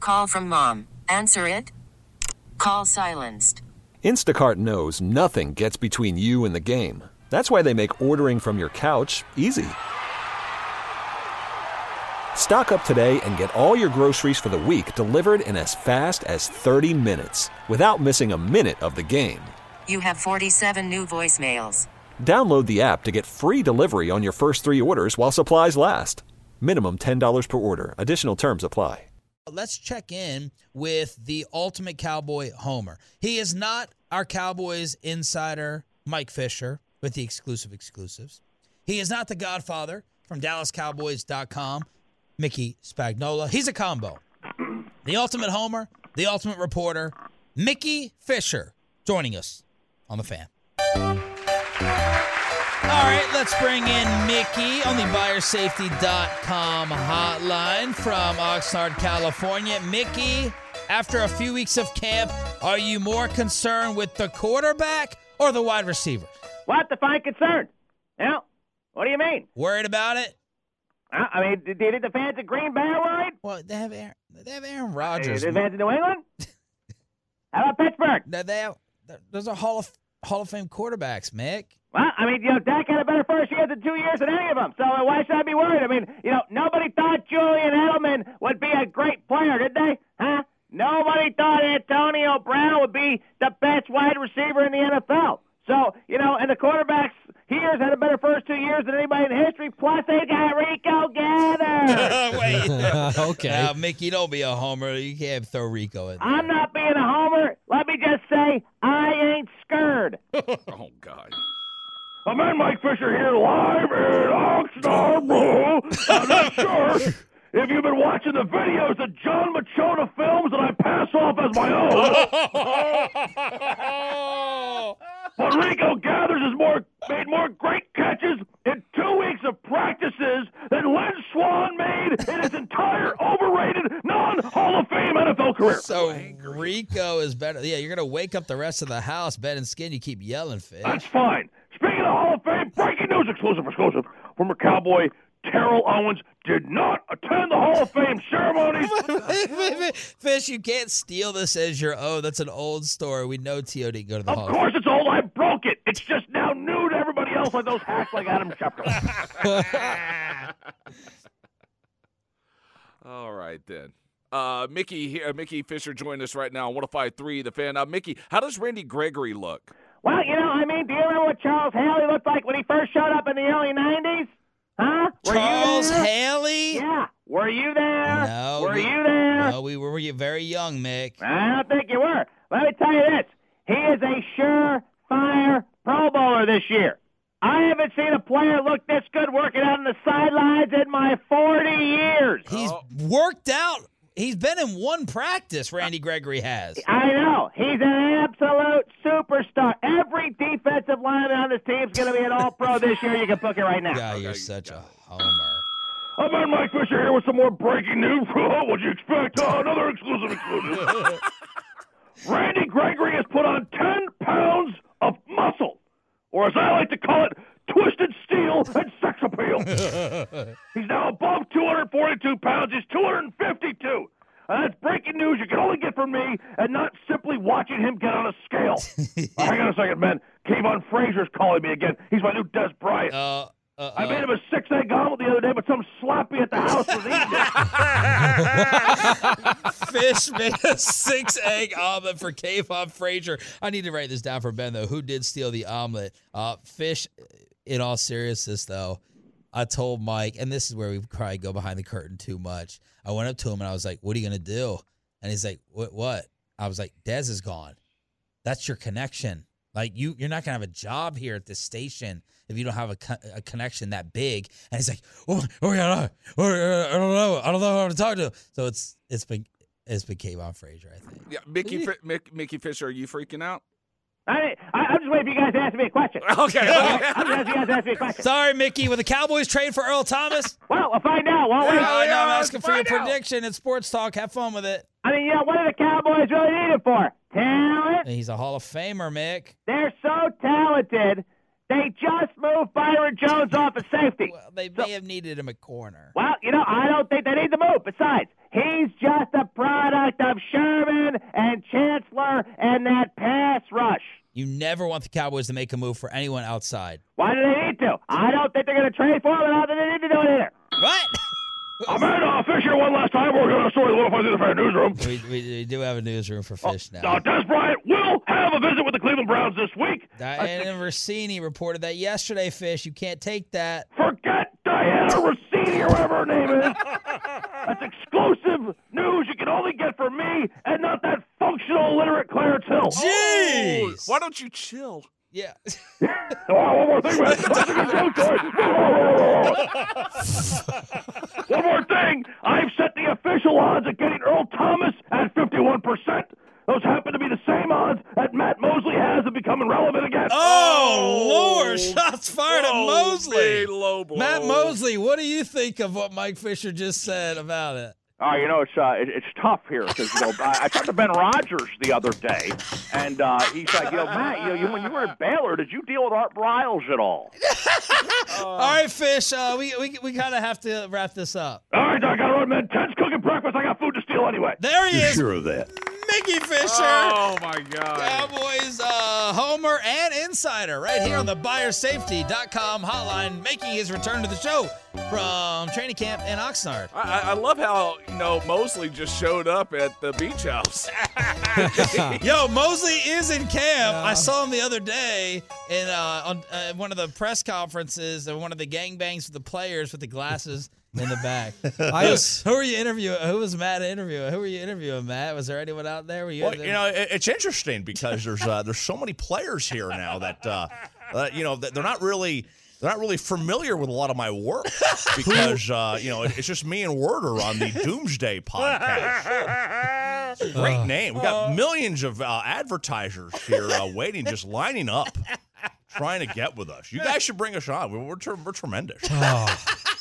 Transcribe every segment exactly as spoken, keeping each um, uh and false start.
Call from mom. Answer it. Call silenced. Instacart knows nothing gets between you and the game. That's why they make ordering from your couch easy. Stock up today and get all your groceries for the week delivered in as fast as thirty minutes without missing a minute of the game. You have forty-seven new voicemails. Download the app to get free delivery on your first three orders while supplies last. Minimum ten dollars per order. Additional terms apply. Let's check in with the ultimate Cowboy homer. He is not our Cowboys insider, Mike Fisher, with the exclusive exclusives. He is not the Godfather from Dallas Cowboys dot com, Mickey Spagnola. He's a combo. The ultimate homer, the ultimate reporter, Mickey Fisher, joining us on The Fan. All right, let's bring in Mickey on the buyer safety dot com hotline from Oxnard, California. Mickey, after a few weeks of camp, are you more concerned with the quarterback or the wide receiver? What? Define concerned? Yeah. What do you mean? Worried about it? Uh, I mean, did, did the fans of Green Bay worried? Well, they have Aaron, they have Aaron Rodgers. Did the fans of New England? How about Pittsburgh? They, they have, those are Hall of Hall of Fame quarterbacks, Mick. Well, I mean, you know, Dak had a better first year than two years than any of them. So uh, why should I be worried? I mean, you know, nobody thought Julian Edelman would be a great player, did they? Huh? Nobody thought Antonio Brown would be the best wide receiver in the N F L. So, you know, and the quarterbacks here had a better first two years than anybody in history. Plus, they got Rico Gathers. Wait. Okay. Now, Mickey, don't be a homer. You can't throw Rico in there. I'm not being a homer. Let me just say, I ain't scared. Oh, God. I'm in Mike Fisher here live in Oxnard, bro. I'm not sure if you've been watching the videos of John Machota films that I pass off as my own. But Rico Gathers has more made more great catches in two weeks of practices than Lynn Swann made in his entire overrated non-Hall of Fame N F L career. So Rico is better. Yeah, you're going to wake up the rest of the house, bed and skin. You keep yelling, Fish. That's fine. Speaking of Hall of Fame, breaking news, exclusive, exclusive. Former Cowboy Terrell Owens did not attend the Hall of Fame ceremonies. wait, wait, wait. Fish, you can't steal this as your own. That's an old story. We know T O didn't go to the Of Hall course it's old. I broke it. It's just now new to everybody else like those hacks like Adam Schefter. All right, then. Uh, Mickey here, Mickey Fisher joined us right now on one oh five point three The Fan. Uh, Mickey, how does Randy Gregory look? Well, you know, I mean, do you remember what Charles Haley looked like when he first showed up in the early nineties? Huh? Were Charles you there? Haley? Yeah. Were you there? No. Were we, you there? No, we were very young, Mick. I don't think you were. Let me tell you this. He is a surefire Pro Bowler this year. I haven't seen a player look this good working out on the sidelines in my forty years. He's Oh. worked out. He's been in one practice, Randy Gregory has. I know. He's an absolute superstar. Every defensive lineman on this team is going to be an all-pro this year. You can book it right now. God, you're such a homer. I'm in Mike Fisher here with some more breaking news. What'd you expect? Uh, another exclusive exclusive. Randy Gregory has put on ten pounds of muscle, or as I like to call it, twisted steel and sex appeal. He's now above two hundred forty-two pounds. He's two hundred fifty-two. Uh, that's breaking news you can only get from me and not simply watching him get on a scale. uh, hang on a second, man. Kayvon Frazier's calling me again. He's my new Des Bryant. Uh, uh, I made him a six-egg omelet the other day, but some sloppy at the house was eating it. Fish made a six-egg omelet for Kayvon Frazier. I need to write this down for Ben, though. Who did steal the omelet? Uh, Fish, in all seriousness, though, I told Mike, and this is where we probably go behind the curtain too much. I went up to him, and I was like, what are you going to do? And he's like, what? What? I was like, Dez is gone. That's your connection. Like, you, you're not going to have a job here at this station if you don't have a, co- a connection that big. And he's like, oh, oh yeah, no, oh, I don't know. I don't know how to talk to him. So it's it's been it's been Kayvon Frazier, I think. Yeah, Mickey, Fi- Mick, Mickey Fisher, are you freaking out? I, I, I'm just waiting for you guys to ask me a question. Okay. okay. I'm just asking you guys to ask me a question. Sorry, Mickey. Will the Cowboys trade for Earl Thomas? Well, we'll find out, won't we? Yeah. Oh, no, yeah, I'm let's asking for your find out. prediction. It's Sports Talk. Have fun with it. I mean, you know, what do the Cowboys really need him for? Talent? He's a Hall of Famer, Mick. They're so talented, they just moved Byron Jones off of safety. Well, they So- may have needed him at corner. Well, you know, I don't think they need to move. Besides, He's just a product of Sherman and Chancellor and that pass rush. You never want the Cowboys to make a move for anyone outside. Why do they need to? I don't think they're going to trade for him, and I don't think they need to do it either. What? I'm in uh, Fisher one last time. We're going to story the Little the Fan newsroom. We, we, we do have a newsroom for Fish now. Uh, Des Bryant will have a visit with the Cleveland Browns this week. Diana Rossini reported that yesterday, Fish. You can't take that. Forget Diana Rossini or whatever her name is. That's exclusive news you can only get from me and not that functional illiterate Clarence Hill. Jeez. Why don't you chill? Yeah. Oh, one more thing, man. That's a good joke, sorry. One more thing. I've set the official odds at getting Earl Thomas at fifty-one percent. Those happen to be the same odds that Matt Mosley has of becoming relevant again. Oh, Lord. Shots fired at Mosley. Low blow. Matt Mosley, what do you think of what Mike Fisher just said about it? Uh, you know, it's uh, it, it's tough here because you know I, I talked to Ben Rogers the other day, and uh, he's like, you know, Matt, you know, you, when you were at Baylor, did you deal with Art Briles at all? uh, all right, Fish, uh, we we we kind of have to wrap this up. All right, I got to run, man. Ted's cooking breakfast. I got food to steal anyway. There he You're is. sure of that? Mickey Fisher. Oh, my God. Cowboys uh, homer and insider right here on the buyer safety dot com hotline, making his return to the show from training camp in Oxnard. I, I love how, you know, Mosley just showed up at the beach house. Yo, Mosley is in camp. I saw him the other day in uh, on uh, one of the press conferences, or one of the gangbangs with the players with the glasses in the back. I was, Who were you interviewing? Who was Matt interviewing? Who were you interviewing, Matt? Was there anyone out there? Were you? Well, you know, it, it's interesting because there's uh, there's so many players here now that uh, uh, you know that they're not really they're not really familiar with a lot of my work because uh, you know it, it's just me and Werder on the Doomsday podcast. It's a great name. We got millions of uh, advertisers here uh, waiting, just lining up, trying to get with us. You guys should bring us on. We're we're, tre- we're tremendous. oh.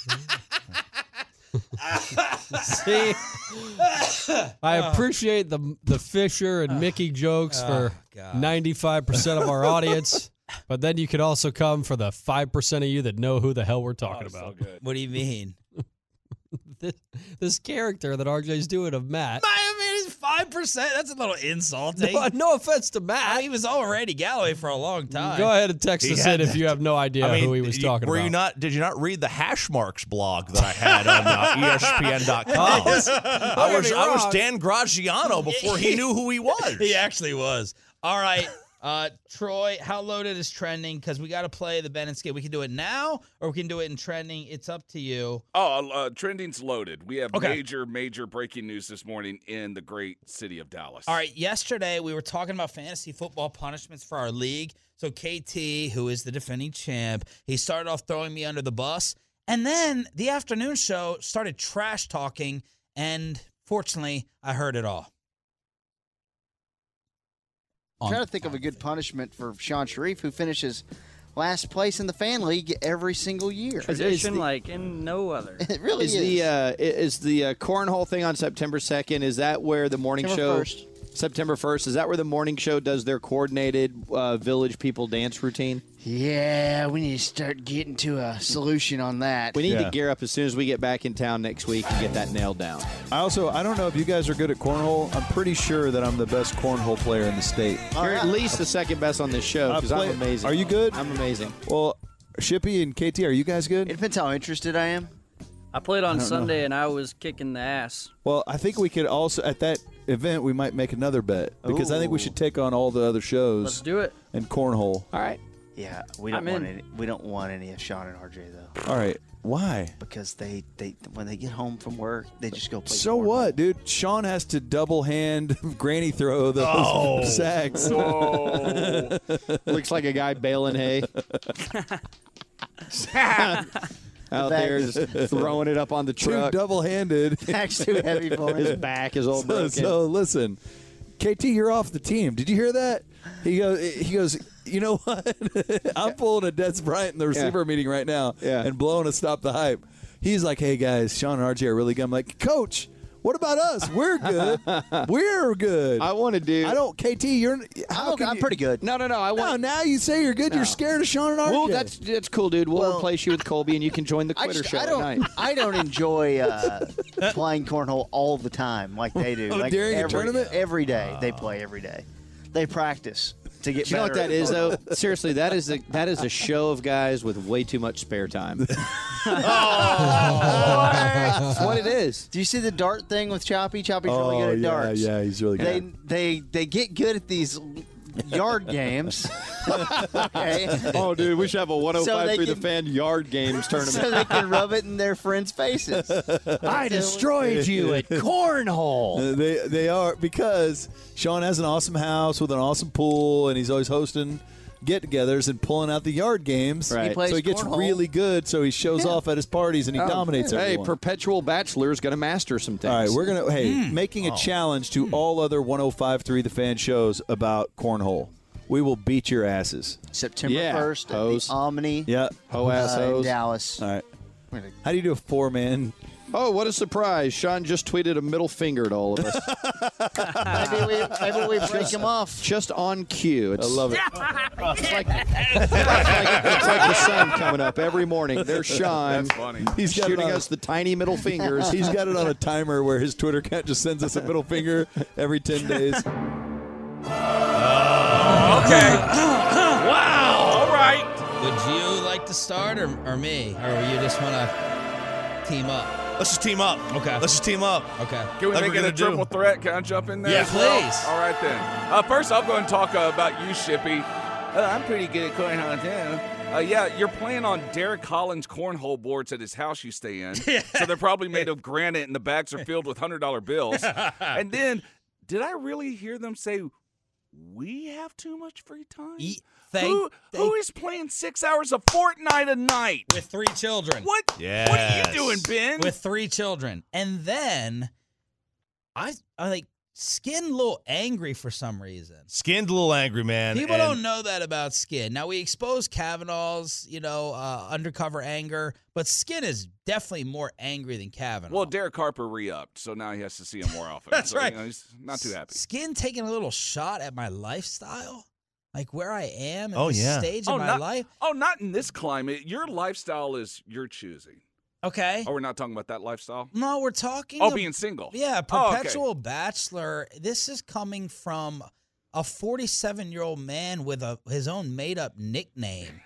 See, I appreciate the the Fisher and Mickey jokes for ninety-five percent of our audience, but then you could also come for the five percent of you that know who the hell we're talking Oh, about. so good. What do you mean? This, this character that R J's doing of Matt. I mean, it's five percent. That's a little insulting. No, no offense to Matt. He was all Randy Galloway for a long time. Go ahead and text He us had in if you have no idea I mean, who he was you- talking were about. you not? Did you not read the hash marks blog that I had on uh, E S P N dot com? I was I was Dan Graziano before he knew who he was. He actually was. All right. Uh, Troy, how loaded is trending? Because we got to play the Ben and Skip. We can do it now, or we can do it in trending. It's up to you. Oh, uh, trending's loaded. We have Okay. major, major breaking news this morning in the great city of Dallas. All right. Yesterday, we were talking about fantasy football punishments for our league. So K T, who is the defending champ, he started off throwing me under the bus. And then the afternoon show started trash talking. And fortunately, I heard it all. I'm trying to think of a good punishment for Sean Sharif, who finishes last place in the fan league every single year. Tradition like in no other. It really is is. the uh, is the uh, cornhole thing on September second? Is that where the morning September show? first. September first. Is that where the morning show does their coordinated uh, village people dance routine? Yeah, we need to start getting to a solution on that. We need Yeah. to gear up as soon as we get back in town next week and get that nailed down. I also, I don't know if you guys are good at cornhole. I'm pretty sure that I'm the best cornhole player in the state. You're at least the second best on this show I because play- I'm amazing. Are you good? I'm amazing. Well, Shippy and K T, are you guys good? It depends how interested I am. I played on I don't Sunday know. and I was kicking the ass. Well, I think we could also, at that event, we might make another bet because I think we Ooh. should take on all the other shows Let's do it. and cornhole. All right. Yeah, we don't I'm want in. any. We don't want any of Sean and R J though, All right. Why? because they, they when they get home from work, they just go play. So cornhole. what, dude? Sean has to double hand granny throw those Oh. sacks. Oh. Looks like a guy baling hay. Out back there just throwing it up on the Two truck. double-handed. Back's too heavy for His him. back is all So, broken. so listen, K T, you're off the team. Did you hear that? He goes. He goes. You know what? I'm pulling a Des Bryant in the receiver meeting right now Yeah. and blowing a stop the hype. He's like, "Hey guys, Sean and R J are really good." I'm like, "Coach, What about us? We're good. We're good. I want to do. I don't. K T, you're. How I'm, can I'm you- pretty good. No, no, no. I want. No, now you say you're good. No. You're scared of Sean and R J. Well, that's that's cool, dude. We'll, Well- replace you with Colby, and you can join the I, Quitter just, show I at don't. night. I don't enjoy uh, playing cornhole all the time like they do. Oh, like during a every, tournament? every day they play every day. They practice to get Do you know what better that at is, cornhole. though? Seriously, that is a that is a show of guys with way too much spare time. That's what it is. Do you see the dart thing with Choppy? Choppy's Oh, really good at yeah, darts. yeah, he's really They good. they they get good at these yard games. Okay. Oh, dude, we should have a one oh So five they through the can- fan yard games tournament. So they can rub it in their friends' faces. I destroyed you at cornhole. Uh, they they are because Sean has an awesome house with an awesome pool, and he's always hosting get-togethers and pulling out the yard games. Right. He plays So he gets cornhole. really good. So he shows Yeah. off at his parties and he dominates Hey, everyone. perpetual bachelor's got to master some things. All right, we're gonna hey Hmm. making a Oh. challenge to all other one oh five point three The Fan shows about cornhole. We will beat your asses. September Yeah, first at hoes. the Omni Yeah. Ho ass uh, in hoes. Dallas. All right. How do you do a four man? Oh, what a surprise! Sean just tweeted a middle finger to all of us. Maybe we maybe we break him off. Just on cue. It's, I love it. It's like, it's like it's like the sun coming up every morning. There's Sean. That's funny. He's got it shooting on- us the tiny middle fingers. He's got it on a timer where his Twitter account just sends us a middle finger every ten days. Okay. Wow. All right. Would you like to start or, or me? Or you just want to team up? Let's just team up. Okay. Let's just team up. Okay. Can we Like make we're it a gonna do. triple threat? Can I jump in there? Yeah, as well? please. All right, then. Uh, first, I'll go and talk uh, about you, Shippy. Uh, I'm pretty good at cornhole, too. Uh, yeah, you're playing on Derek Collins' cornhole boards at his house you stay in. So they're probably made of granite, and the bags are filled with one hundred dollar bills. And then, did I really hear them say, we have too much free time? E- thank, who, thank- who is playing six hours of Fortnite a night? with three children. What? Yes. What are you doing, Ben? With three children. And then I I like Skin a little angry for some reason. Skin's a little angry, man. People and don't know that about Skin. Now we expose Kavanaugh's, you know, uh, undercover anger, but Skin is definitely more angry than Kavanaugh. Well, Derek Harper re-upped, so now he has to see him more often. That's So, right. You know, he's not too happy. Skin taking a little shot at my lifestyle, like where I am at Oh, this yeah. stage Oh of my not, life. oh, not in this climate. Your lifestyle is your choosing. Okay. Oh, we're not talking about that lifestyle? No, we're talking. Oh, of- being single. Yeah, Oh, okay. perpetual bachelor. This is coming from a forty-seven-year-old man with a his own made-up nickname.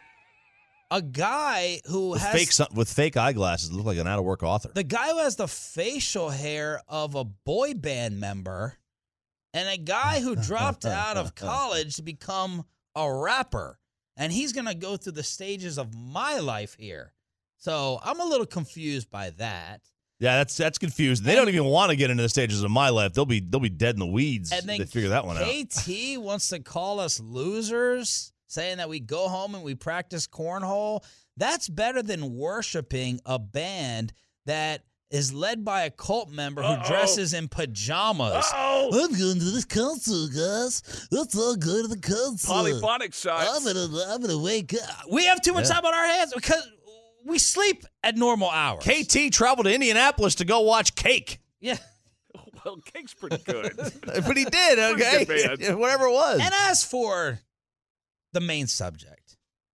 A guy who with has fake sun- with fake eyeglasses, look like an out-of-work author. the guy who has the facial hair of a boy band member, and a guy who dropped out of college to become a rapper. And he's gonna go through the stages of my life here. So I'm a little confused by that. Yeah, that's that's confused. They don't even want to get into the stages of my life. They'll be they'll be dead in the weeds. And if then they figure that one out. K T wants to call us losers, saying that we go home and we practice cornhole. That's better than worshiping a band that is led by a cult member who Uh-oh. dresses in pajamas. Uh-oh. I'm going to this concert, guys. Let's all go to the concert. Polyphonic shots. I'm gonna, I'm gonna wake up. We have too much Yeah. time on our hands because we sleep at normal hours. K T traveled to Indianapolis to go watch Cake. Yeah. Well, Cake's pretty good. But he did, okay? Pretty good band. Whatever it was. And as for the main subject,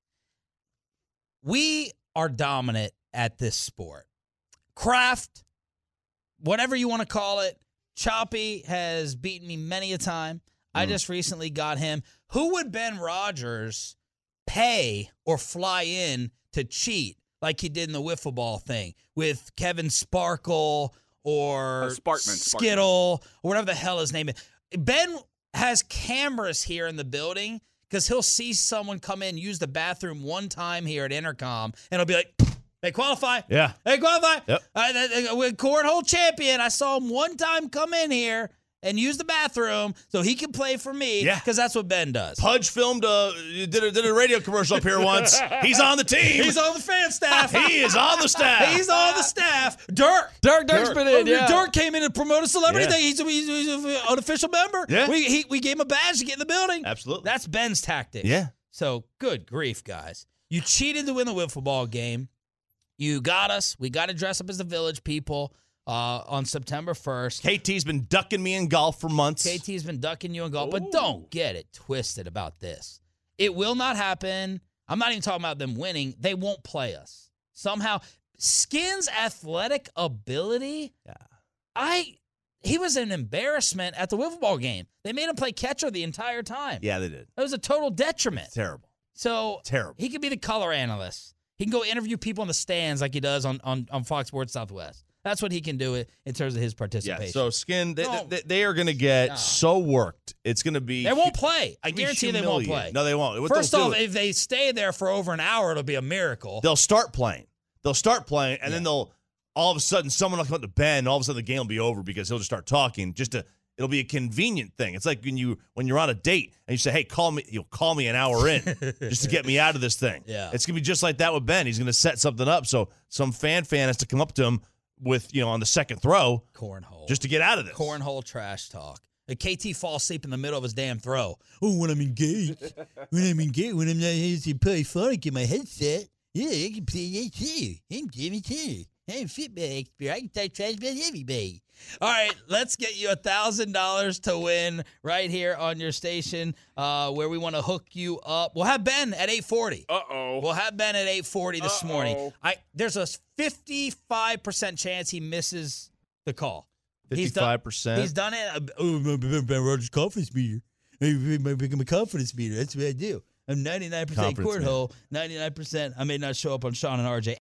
we are dominant at this sport. Craft, whatever you want to call it, Choppy has beaten me many a time. I just recently got him. Who would Ben Rogers pay or fly in to cheat like he did in the wiffle ball thing with Kevin Sparkle or Uh, Sparkman, Sparkman. Skittle or whatever the hell his name is? Ben has cameras here in the building because he'll see someone come in, use the bathroom one time here at Intercom, and he'll be like, "Hey, qualify. Yeah. Hey, qualify. Yep. Uh, uh, uh, we're cornhole champion. I saw him one time come in here and use the bathroom so he can play for me. Yeah. Because that's what Ben does. Pudge filmed a did a, did a radio commercial up here once. He's on the team. He's on the fan staff. He is on the staff. He's on the staff. Dirk. Dirk, Dirk's been in, Oh, yeah. Dirk came in and promoted a celebrity Yeah. thing. He's, he's, he's an unofficial member. Yeah. We, he, we gave him a badge to get in the building. Absolutely. That's Ben's tactic. Yeah. So, good grief, guys. You cheated to win the wiffle ball game. You got us. We got to dress up as the village people. uh, on September first. K T's been ducking me in golf for months. K T's been ducking you in golf, Ooh. but don't get it twisted about this. It will not happen. I'm not even talking about them winning. They won't play us. Somehow, Skin's athletic ability, yeah. I he was an embarrassment at the wiffle ball game. They made him play catcher the entire time. Yeah, they did. It was a total detriment. It's terrible. So Terrible. He could be the color analyst. He can go interview people in the stands like he does on, on, on Fox Sports Southwest. That's what he can do in terms of his participation. Yeah, so Skin, they, No. they, they are going to get No. so worked. It's going to be. They won't play. I it's gonna be guarantee they won't humiliating. play. No, they won't. What First they'll off, do- if they stay there for over an hour, it'll be a miracle. they'll start playing. They'll start playing, and then they'll all of a sudden someone will come up to Ben, and all of a sudden the game will be over because he'll just start talking. Just to it'll be a convenient thing. It's like when you when you're on a date and you say, "Hey, call me." You'll call me an hour in just to get me out of this thing. Yeah. It's gonna be just like that with Ben. He's gonna set something up, so some fan fan has to come up to him with you know on the second throw, cornhole, just to get out of this. Cornhole trash talk. A K T falls asleep in the middle of his damn throw. Oh, when I'm engaged, when I'm engaged, when I'm not able to play Sonic in my headset, yeah, I can play that too. I'm Jimmy too. I'm a football expert. I can talk trash about everybody. All right, let's get you a thousand dollars to win right here on your station, uh, where we want to hook you up. We'll have Ben at eight forty. Uh oh. We'll have Ben at eight forty this Uh-oh. morning. I there's a fifty-five percent chance he misses the call. He's done- Fifty-five percent. He's done it. Uh, Oh, Ben Rogers' confidence meter. I become a confidence meter. That's what I do. I'm ninety-nine percent Confidence cornhole, ninety-nine percent. I may not show up on Sean and R J.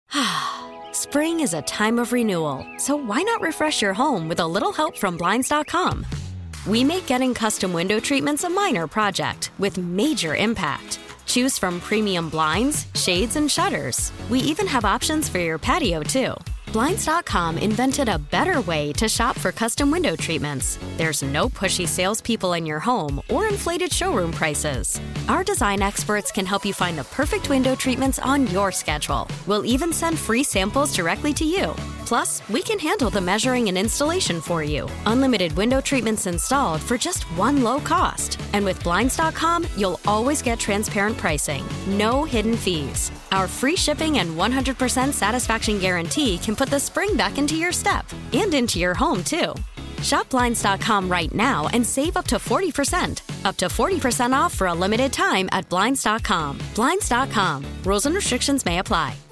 Spring is a time of renewal, so why not refresh your home with a little help from Blinds dot com? We make getting custom window treatments a minor project with major impact. Choose from premium blinds, shades, and shutters. We even have options for your patio, too. Blinds dot com invented a better way to shop for custom window treatments. There's no pushy salespeople in your home or inflated showroom prices. Our design experts can help you find the perfect window treatments on your schedule. We'll even send free samples directly to you. Plus, we can handle the measuring and installation for you. Unlimited window treatments installed for just one low cost. And with Blinds dot com, you'll always get transparent pricing. No hidden fees. Our free shipping and one hundred percent satisfaction guarantee can put the spring back into your step and into your home, too. Shop Blinds dot com right now and save up to forty percent. Up to forty percent off for a limited time at Blinds dot com. Blinds dot com. Rules and restrictions may apply.